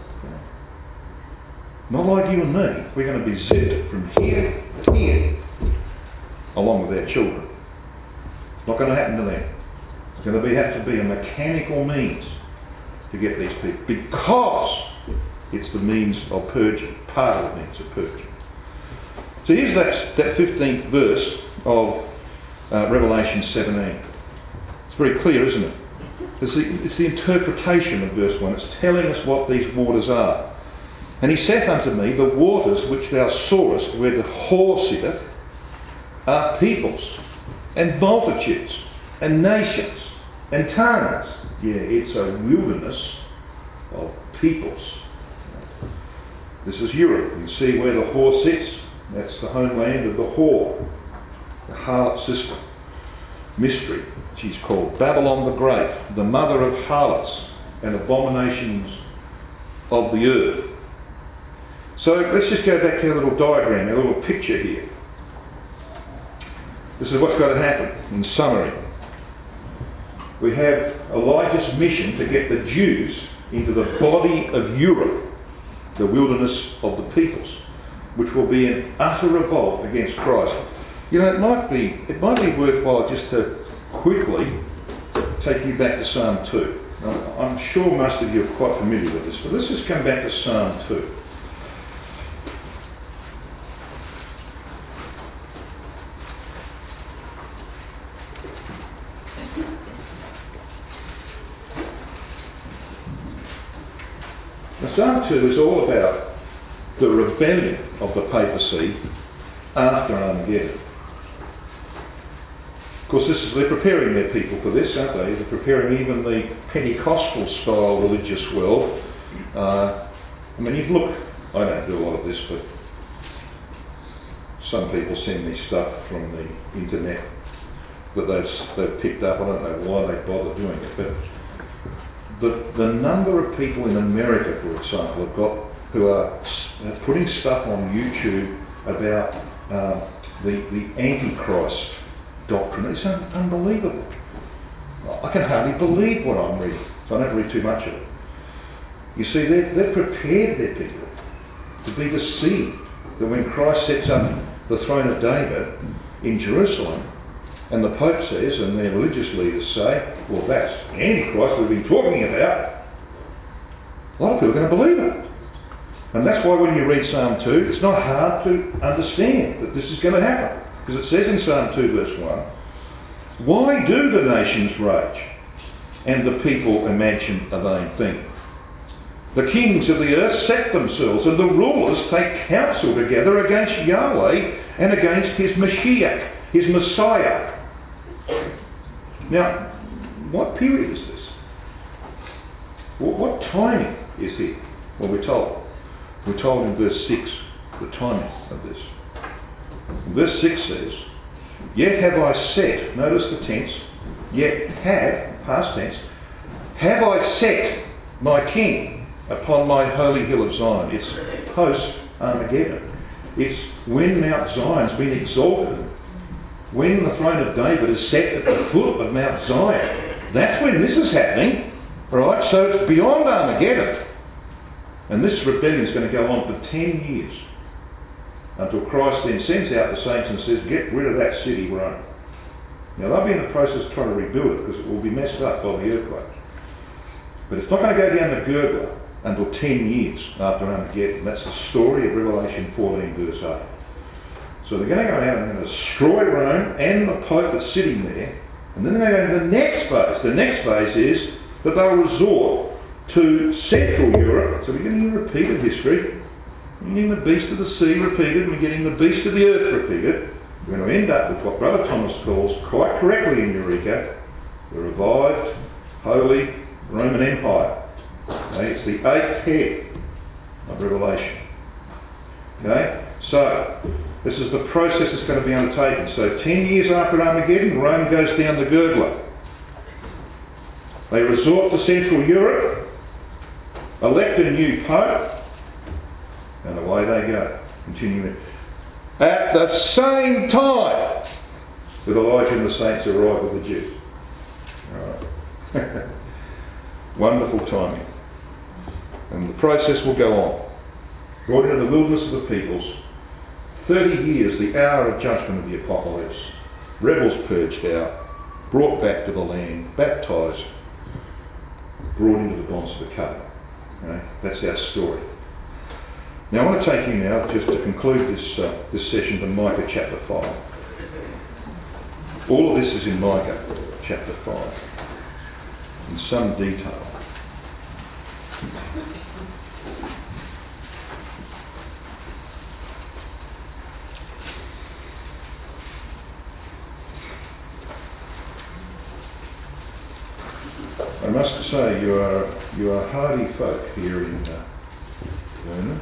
Not like you and me. We're going to be zipped from here to here, along with our children. It's not going to happen to them. It's going to be, have to be a mechanical means to get these people, because it's the means of purging, part of the means of purging. So here's that, that fifteenth verse of uh, Revelation seventeen. It's very clear, isn't it? It's the, it's the interpretation of verse one. It's telling us what these waters are. And he saith unto me, the waters which thou sawest where the whore sitteth are peoples and multitudes and nations and tongues. Yeah, it's a wilderness of peoples. This is Europe. You see where the whore sits? That's the homeland of the whore, the harlot sister. Mystery, she's called Babylon the Great, the mother of harlots and abominations of the earth. So let's just go back to our little diagram, our little picture here. This is what's got to happen in summary. We have Elijah's mission to get the Jews into the body of Europe, the wilderness of the peoples, which will be in utter revolt against Christ. You know, it might be it might be worthwhile just to quickly take you back to Psalm two. Now, I'm sure most of you are quite familiar with this, but let's just come back to Psalm two. Now, Psalm two is all about the rebellion of the papacy after Armageddon. Of course, this is, they're preparing their people for this, aren't they? They're preparing even the Pentecostal style religious world. Uh, I mean, you look, I don't do a lot of this, but some people send me stuff from the internet that they've, they've picked up. I don't know why they bother doing it, but the, the number of people in America, for example, have got who are putting stuff on YouTube about uh, the, the Antichrist doctrine. It's un- unbelievable. I can hardly believe what I'm reading, so I don't read too much of it. You see, they've, they've prepared their people to be deceived that when Christ sets up the throne of David in Jerusalem, and the Pope says, and their religious leaders say, well, that's the Antichrist we've been talking about, a lot of people are going to believe it. And that's why when you read Psalm two, it's not hard to understand that this is going to happen. Because it says in Psalm two verse one, why do the nations rage and the people imagine a vain thing? The kings of the earth set themselves, and the rulers take counsel together against Yahweh and against his Mashiach, his Messiah. Now, what period is this? What, what timing is here? Well, we're told. We're told in verse six the timing of this. Verse six says, "Yet have I set," notice the tense, "yet have," past tense, "have I set my king upon my holy hill of Zion." It's post-Armageddon. It's when Mount Zion's been exalted. When the throne of David is set at the foot of Mount Zion. That's when this is happening. Right? So it's beyond Armageddon. And this rebellion is going to go on for ten years. Until Christ then sends out the saints and says, "Get rid of that city, Rome." Now they'll be in the process of trying to rebuild it because it will be messed up by the earthquake. But it's not going to go down the gurgler until ten years after Armageddon. That's the story of Revelation fourteen verse eight. So they're going to go out and they're going to destroy Rome and the Pope that's sitting there. And then they're going to go to the next phase. The next phase is that they'll resort to Central Europe. So we're getting a repeated history. We're getting the beast of the sea repeated. We're getting the beast of the earth repeated. We're going to end up with what Brother Thomas calls, quite correctly in Eureka, the revived, holy Roman Empire. Okay? It's the eighth head of Revelation. Okay? So, this is the process that's going to be undertaken. So, ten years after Armageddon, Rome goes down the gurgler. They resort to Central Europe, elect a new pope, and away they go. Continuing. At the same time that Elijah and the saints arrive with the Jews. Alright. Wonderful timing. And the process will go on. Brought into the wilderness of the peoples. Thirty years, the hour of judgment of the apocalypse. Rebels purged out. Brought back to the land. Baptised. Brought into the bonds of the covenant. Okay? That's our story. Now I want to take you now, just to conclude this uh, this session, to Micah chapter five. All of this is in Micah chapter five, in some detail. I must say you are you are hardy folk here in uh, Vernon.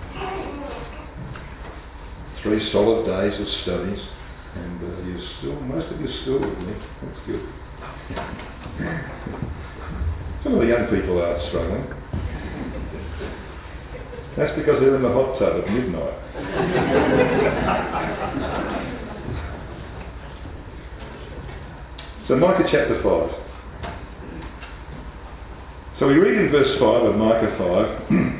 Three solid days of studies, and uh, you're still most of you are still with me. That's good. Some of the young people are struggling. That's because they're in the hot tub at midnight. So Micah chapter five. So we read in verse five of Micah five,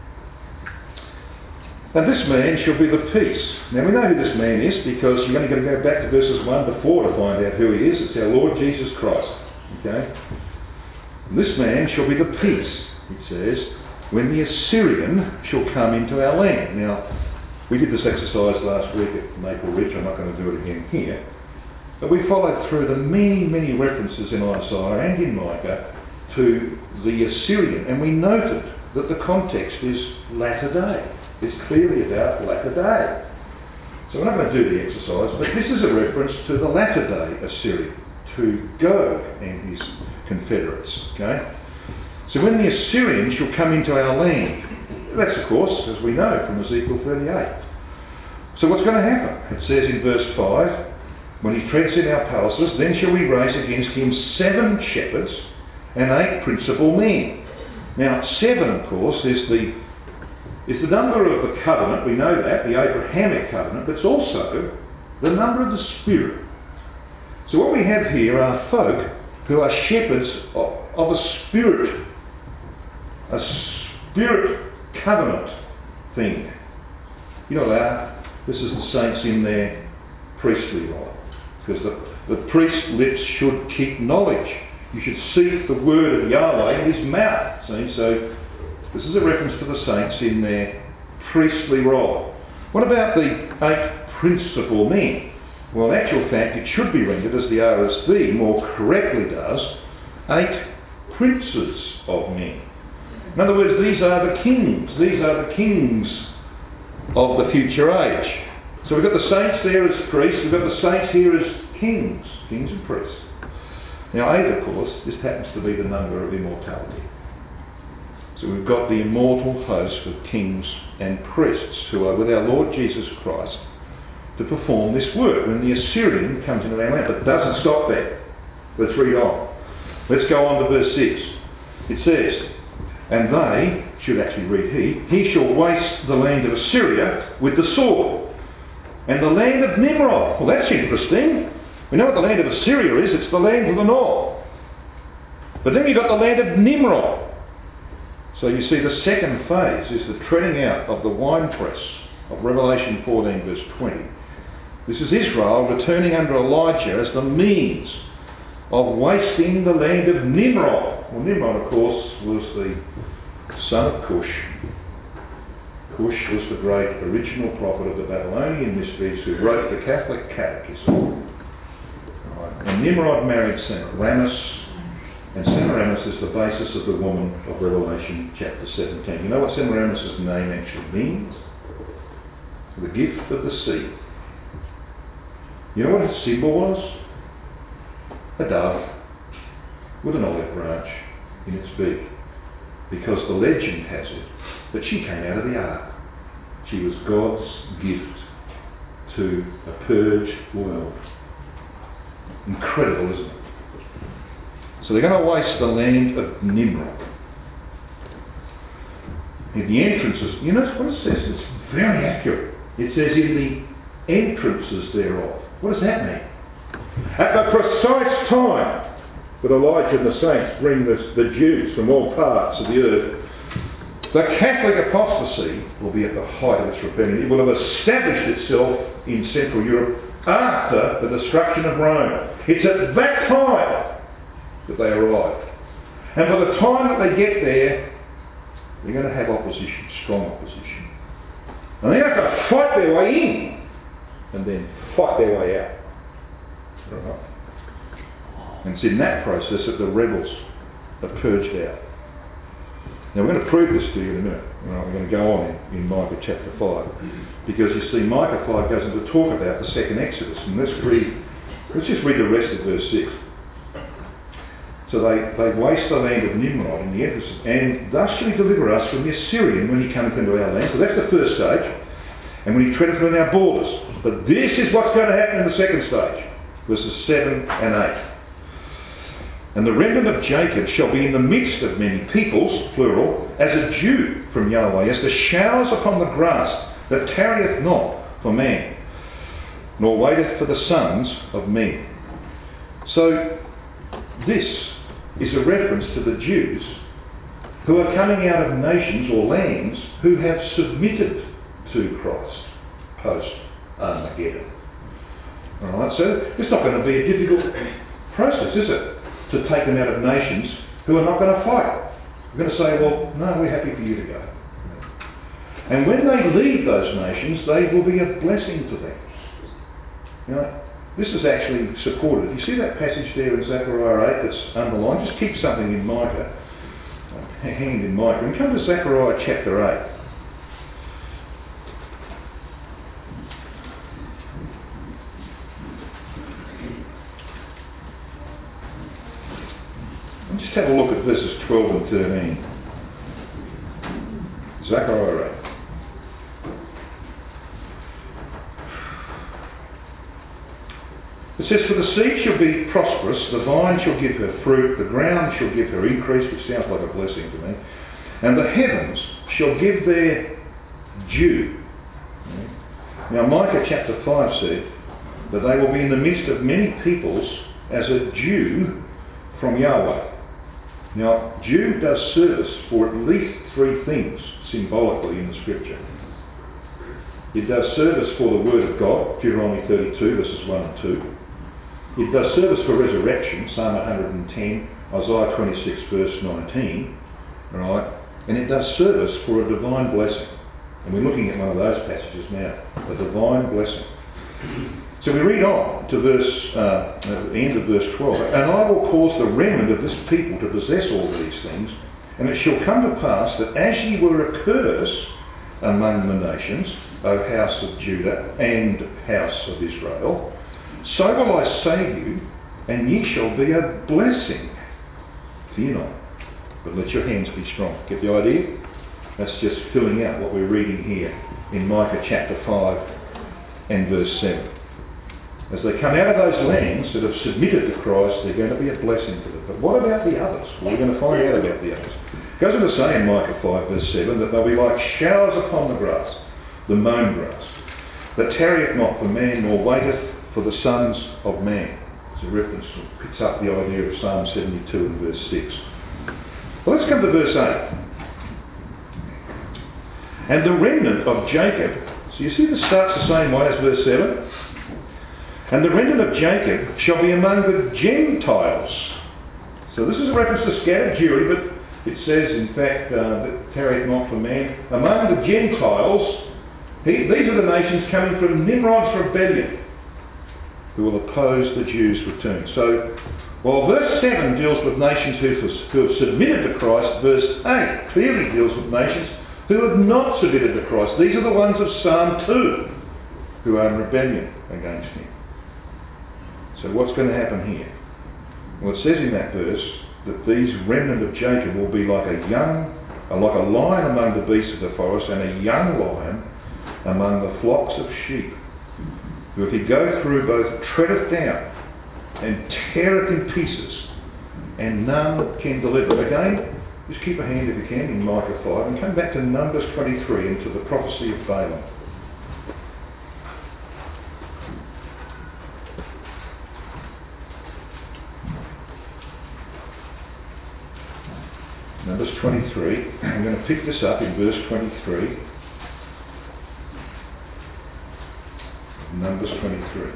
"And this man shall be the peace." Now we know who this man is because you're only going to go back to verses one to four to find out who he is. It's our Lord Jesus Christ. Okay? "And this man shall be the peace," it says, "when the Assyrian shall come into our land." Now, we did this exercise last week at Maple Ridge. I'm not going to do it again here. But we followed through the many, many references in Isaiah and in Micah to the Assyrian, and we noted that the context is latter day. It's clearly about latter day. So we're not going to do the exercise, but this is a reference to the latter day Assyrian, to Gog and his confederates. Okay? So when the Assyrian shall come into our land, that's of course, as we know from Ezekiel thirty-eight. So what's going to happen? It says in verse five, "When he treads in our palaces, then shall we raise against him seven shepherds and eight principal men." Now, seven, of course, is the is the number of the covenant. We know that, the Abrahamic covenant, but it's also the number of the Spirit. So what we have here are folk who are shepherds of, of a spirit, a spirit covenant thing. You know what they are? This is the saints in their priestly life. Because the, the priest's lips should keep knowledge. You should seek the word of Yahweh in his mouth. See? So this is a reference to the saints in their priestly role. What about the eight principal men? Well, in actual fact, it should be rendered, as the R S V more correctly does, eight princes of men. In other words, these are the kings. These are the kings of the future age. So we've got the saints there as priests, we've got the saints here as kings, kings and priests. Now eight, of course, just happens to be the number of immortality. So we've got the immortal host of kings and priests who are with our Lord Jesus Christ to perform this work when the Assyrian comes into our land. But it doesn't stop there. Let's read on. Let's go on to verse six. It says, and they, should actually read he, he shall waste the land of Assyria with the sword, and the land of Nimrod. Well, that's interesting. We know what the land of Assyria is. It's the land of the north. But then you've got the land of Nimrod. So you see the second phase is the treading out of the winepress of Revelation fourteen verse twenty. This is Israel returning under Elijah as the means of wasting the land of Nimrod. Well, Nimrod, of course, was the son of Cush. Cush was the great original prophet of the Babylonian mysteries who wrote the Catholic Catechism. Right. And Nimrod married Semiramis, and Semiramis is the basis of the woman of Revelation chapter seventeen. You know what Semiramis' name actually means? The gift of the sea. You know what her symbol was? A dove with an olive branch in its beak. Because the legend has it that she came out of the ark. She was God's gift to a purged world. Incredible, isn't it? So they're going to waste the land of Nimrod. In the entrances, you know what it says? It's very accurate. It says in the entrances thereof. What does that mean? At the precise time that Elijah and the saints bring the, the Jews from all parts of the earth, the Catholic apostasy will be at the height of its rebellion. It will have established itself in Central Europe after the destruction of Rome. It's at that time that they arrive. And by the time that they get there, they're going to have opposition, strong opposition. And they have to fight their way in and then fight their way out. Right. And it's in that process that the rebels are purged out. Now we're going to prove this to you in a minute. Right, we're going to go on in, in Micah chapter five. Because you see, Micah five goes on to talk about the second Exodus. And let's read, let's just read the rest of verse six. So they, they waste the land of Nimrod in the emphasis, and thus shall he deliver us from the Assyrian when he cometh into our land. So that's the first stage. And when he treadeth within our borders. But this is what's going to happen in the second stage. Verses seven and eight. And the remnant of Jacob shall be in the midst of many peoples, plural, as a dew from Yahweh, as the showers upon the grass, that tarrieth not for man, nor waiteth for the sons of men. So this is a reference to the Jews who are coming out of nations or lands who have submitted to Christ post-Armageddon. Alright, so it's not going to be a difficult process, is it? To take them out of nations who are not going to fight. We're going to say, well, no, we're happy for you to go. And when they leave those nations, they will be a blessing to them. You know, this is actually supported. You see that passage there in Zechariah eight that's underlined? Just keep something in Micah, a hand in Micah. And come to Zechariah chapter eight. Just have a look at verses twelve and thirteen. Zechariah eight. It says, for the seed shall be prosperous, the vine shall give her fruit, the ground shall give her increase, which sounds like a blessing to me, and the heavens shall give their due. Now Micah chapter five said that they will be in the midst of many peoples as a dew from Yahweh. Now, dew does service for at least three things symbolically in the scripture. It does service for the word of God, Deuteronomy thirty-two verses one and two. It does service for resurrection, Psalm one hundred ten, Isaiah twenty-six verse nineteen. Right? And it does service for a divine blessing. And we're looking at one of those passages now, a divine blessing. So we read on to verse, uh, at the end of verse twelve. And I will cause the remnant of this people to possess all these things, And it shall come to pass that as ye were a curse among the nations, O house of Judah and house of Israel, so will I save you, and ye shall be a blessing. Fear not, but let your hands be strong. Get the idea? That's just filling out what we're reading here in Micah chapter five and verse seven. As they come out of those lands that have submitted to Christ, they're going to be a blessing to them. But what about the others? Well, we're going to find out about the others. It goes on to say in Micah five verse seven that they'll be like showers upon the grass, the mown grass, that tarrieth not for man, nor waiteth for the sons of man. It's a reference that picks up the idea of Psalm seventy-two and verse six. Well, let's come to verse eight. And the remnant of Jacob, so you see this starts the same way as verse seven. And the remnant of Jacob shall be among the Gentiles. So this is a reference to scattered Jewry, but it says in fact uh, that tarrieth not for man. Among the Gentiles, he, these are the nations coming from Nimrod's rebellion, who will oppose the Jews' return. So while verse seven deals with nations who, who have submitted to Christ, verse eight clearly deals with nations who have not submitted to Christ. These are the ones of Psalm two who are in rebellion against him. So what's going to happen here? Well, it says in that verse that these remnant of Jacob will be like a young, like a lion among the beasts of the forest, and a young lion among the flocks of sheep, who if he go through both treadeth down and teareth in pieces, and none can deliver. Again, just keep a hand if you can in Micah five, and come back to Numbers twenty-three and to the prophecy of Balaam. Numbers twenty-three, I'm going to pick this up in verse twenty-three. Numbers twenty-three.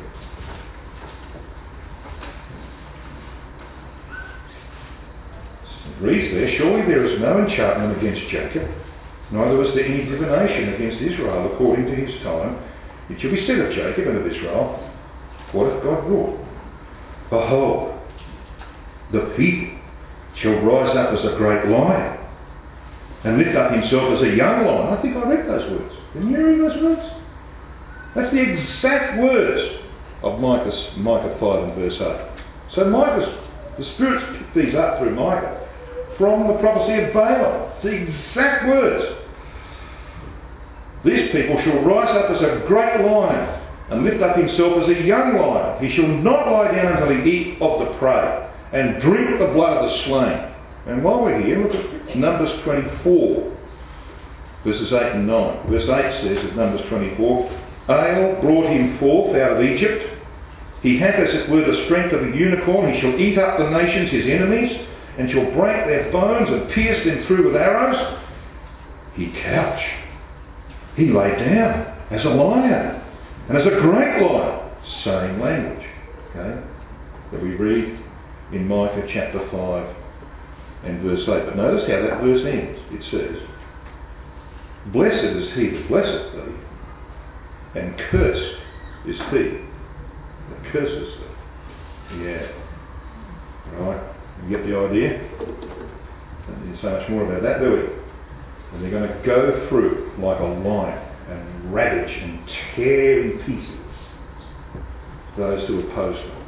It reads there, surely there is no enchantment against Jacob, neither was there any divination against Israel according to his time. It shall be said of Jacob and of Israel, what hath God wrought? Behold, the people shall rise up as a great lion, and lift up himself as a young lion. I think I read those words. Didn't you read those words? That's the exact words of Micah's, Micah five and verse eight. So Micah's, the Spirit's picked these up through Micah from the prophecy of Balaam. It's the exact words. These people shall rise up as a great lion, and lift up himself as a young lion. He shall not lie down until he eat of the prey, and drink the blood of the slain. And while we're here, look at Numbers twenty-four, verses eight and nine. Verse eight says of Numbers twenty-four, Ale brought him forth out of Egypt. He hath as it were the strength of a unicorn. He shall eat up the nations, his enemies, and shall break their bones and pierce them through with arrows. He couched. He lay down as a lion, and as a great lion. Same language, okay, that we read in Micah chapter five and verse eight. But notice how that verse ends. It says, blessed is he that blesseth thee, and cursed is he that curses thee. Yeah. Right? You get the idea? Don't need to say much more about that, do we? And they're going to go through like a lion and ravage and tear in pieces those who oppose them.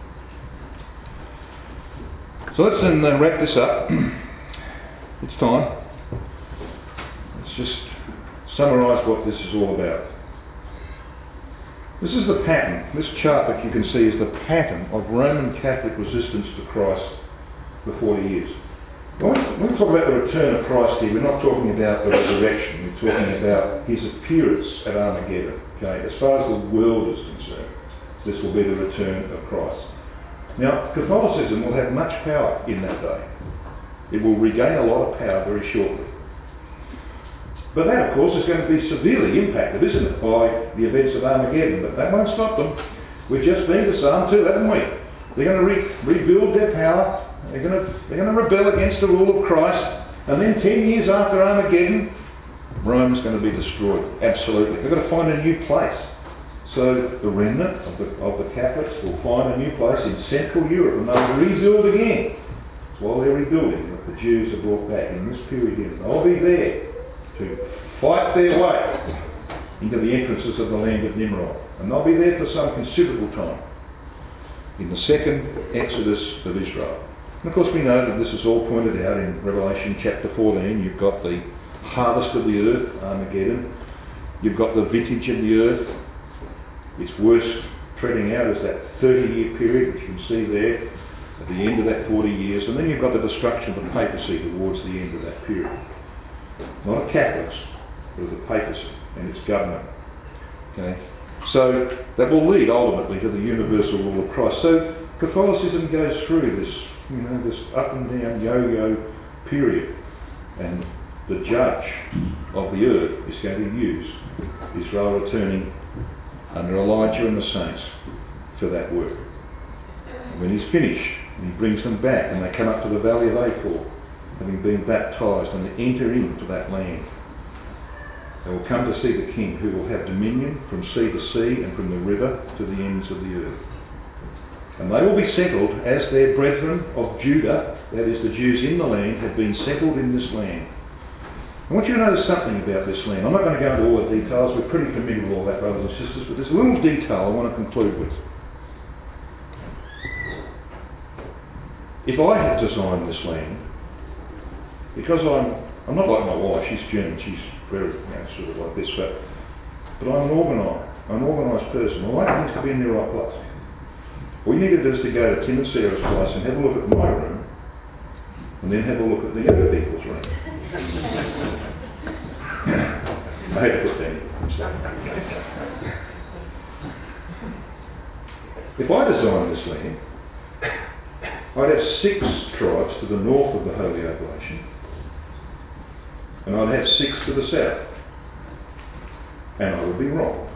So let's then uh, wrap this up. It's time. Let's just summarise what this is all about. This is the pattern. This chart that you can see is the pattern of Roman Catholic resistance to Christ for forty years. When we talk about the return of Christ here, we're not talking about the resurrection. We're talking about his appearance at Armageddon. Okay? As far as the world is concerned, this will be the return of Christ. Now, Catholicism will have much power in that day. It will regain a lot of power very shortly. But that, of course, is going to be severely impacted, isn't it, by the events of Armageddon. But that won't stop them. We've just been to Psalm two, haven't we? They're going to re- rebuild their power. They're going, to, they're going to rebel against the rule of Christ. And then ten years after Armageddon, Rome's going to be destroyed. Absolutely. They've got to find a new place. So the remnant of the, of the Catholics will find a new place in Central Europe, and they'll rebuild again while they're rebuilding, that the Jews are brought back in this period here. They'll be there to fight their way into the entrances of the land of Nimrod. And they'll be there for some considerable time in the second Exodus of Israel. And of course we know that this is all pointed out in Revelation chapter fourteen. You've got the harvest of the earth, Armageddon. You've got the vintage of the earth. Its worst treading out is that thirty-year period, which you can see there at the end of that forty years. And then you've got the destruction of the papacy towards the end of that period. Not of Catholics, but of the papacy and its government. Okay? So that will lead ultimately to the universal rule of Christ. So Catholicism goes through this, you know, this up and down yo-yo period, and the judge of the earth is going to use Israel returning under Elijah and the saints for that work. And when he's finished, and he brings them back, and they come up to the valley of Achor, having been baptised, and they enter into that land. They will come to see the King, who will have dominion from sea to sea and from the river to the ends of the earth. And they will be settled as their brethren of Judah, that is, the Jews in the land, have been settled in this land. I want you to notice something about this land. I'm not going to go into all the details. We're pretty familiar with all that, brothers and sisters, but there's a little detail I want to conclude with. If I had designed this land, because I'm I'm not like my wife, she's German, she's very, you know, sort of like this, but, but I'm an organised, I'm an organised person. I like things to be in the right place. All you need to do is to go to Tim and Sarah's place and have a look at my room, and then have a look at the other people's room. I had to put that in. If I designed this land, I'd have six tribes to the north of the Holy Oblation, and I'd have six to the south, and I would be wrong.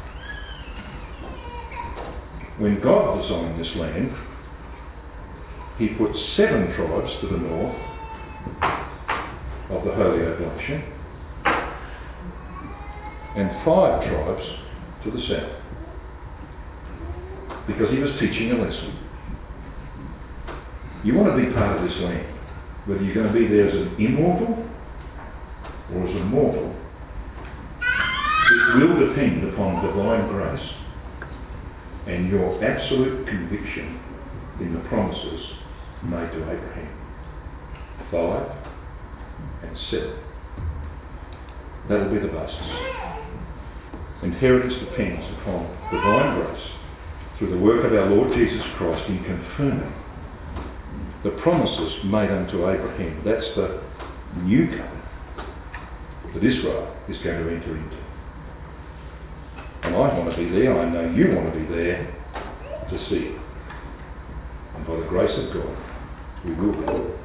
When God designed this land, he put seven tribes to the north of the Holy Oblation, and five tribes to the south, because he was teaching a lesson. You want to be part of this land, whether you're going to be there as an immortal or as a mortal. It will depend upon divine grace and your absolute conviction in the promises made to Abraham. Five and seven. That'll be the basis. Inheritance depends upon divine grace through the work of our Lord Jesus Christ in confirming the promises made unto Abraham. That's the new covenant that Israel is going to enter into. And I want to be there, I know you want to be there to see it. And by the grace of God, we will be.